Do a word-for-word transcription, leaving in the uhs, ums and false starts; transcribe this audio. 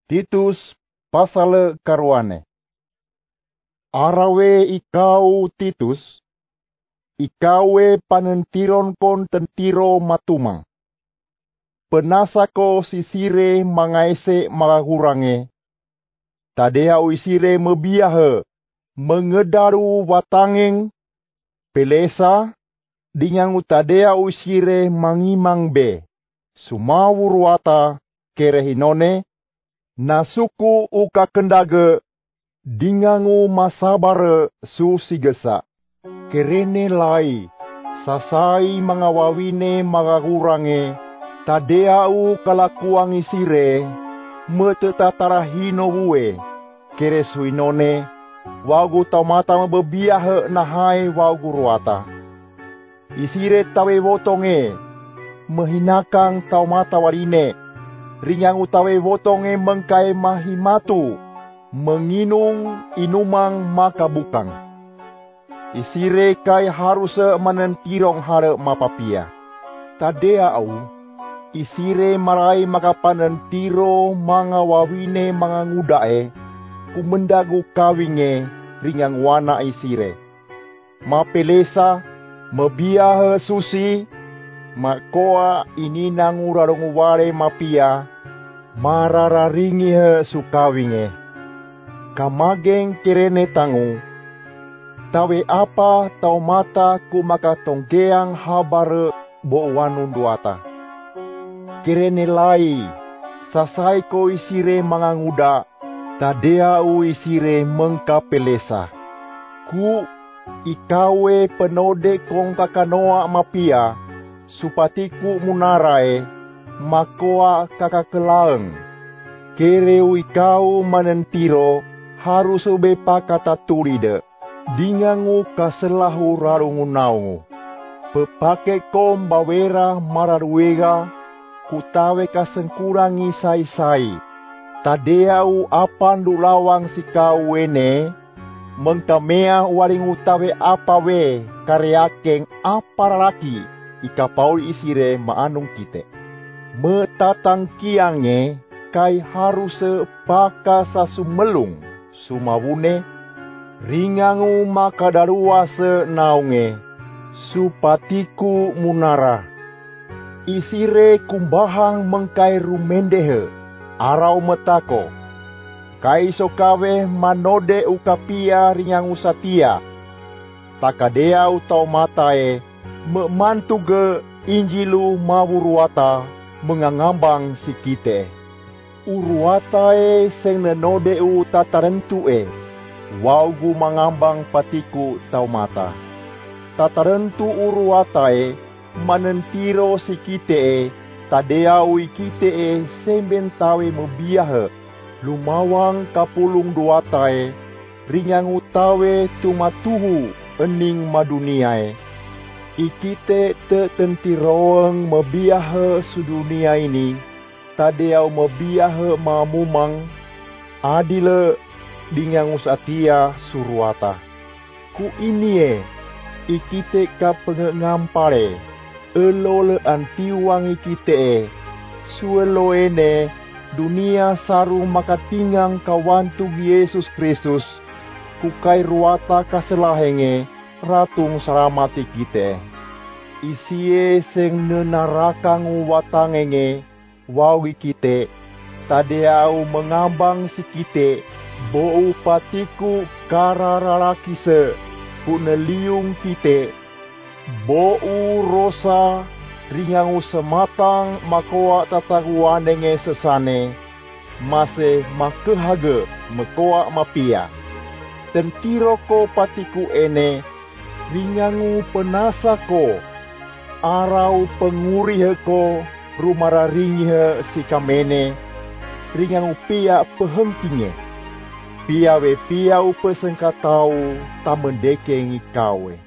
Titus pasal karuane. Arawe ikau Titus, ikawe panentiron kon tentiro matumang. Penasako sisire mangaese magagurange, tadea uisire mebiahe, mengedaru watangeng, pelesa, dinyangu tadea uisire mangimang be, sumawurwata kerehinone, nasuku uka kendage, dingangu masabare susigesa. Kerene lai, sasai mangawawine magagurange, tadeau kalakuang isire, metetatara-hino bue, kere suinone, wagu taumata mabebiahe nahai wagu ruata. Isire tawe wotonge, mehinakang taumata warine, rinyangu tawe wotonge mengkai mahimatu, menginung inumang makabukang. Isire kai haruse manentirong hare mapapia. Tadea au, isire marai makapanentiro mga wawine mga ngudae, kumendagu kawinge ringang wana isire. Mapelesa, mebiahe susi, makoa ininang urarunguware mapia, marararingihe sukawinge. Kamageng kerene tangu, tawe apa tau mata ku makatongkeang habare bo wanun duata. Kerene lai, sasai ko isire manganguda, tadea u isire mengkapelesa. Ku ikawe penode kong kakanoa mapia, supatiku munarae, makoa kakakelaeng. Kereu ikau manentiro, harus bepa kata tulide. Dingangu kaselahu rarungunaungu. Pepake kom bawera mararuega, kutawe kasengkurangi sai-sai. Tadeau apan dulawang sikau wene, mengkamea waring utawe apawe kareakeng aparalaki, ikapaul isire maanung kite. Metatang kiange, kai haruse paka sasumelung, sumawune, ringangu makadarua se naunge, supatiku munara. Isire kumbahang mengkai rumendehe, arau metako. Kai sokawe manode ukapia ringangu satia. Takadea utau matae, memantuge injilu mawuruata, mengangambang sikite. Uruatae seng nenode u tatarentue. Waugu mangambang patiku tau mata. Tatarentu uruatae, manentiro sikite, tadeau ikite sembentawe mebiahe, lumawang kapulung duatae, ringang utawe tumatuhu ening maduniae. Ikite te tentiroeng mebiahe sudunia ini, tadeau mebiahe mamumang, adile dingang usatia suruata. Ku inie, ikite ka pengengampare, elole antiwang ikite, sueloene, dunia saru makatingang kawantug Yesus Kristus, kukai ruata kaselahenge, ratung saramati kite. Isie seng nenarakang watangenge, wawi kite, tadeau mengambang sikite, bou patiku kararalakise, puneliung kite, bou rosa, ringangu sematang makoa tataguanenge sesane, mase makehage mekoa mapia. Tentiroko patiku ene, ringangu penasako, arau penguriheko, rumararingihe sikamene, ringangu pia pehengkinge. Piawe piau pesengkatau tamendekeng ikawe.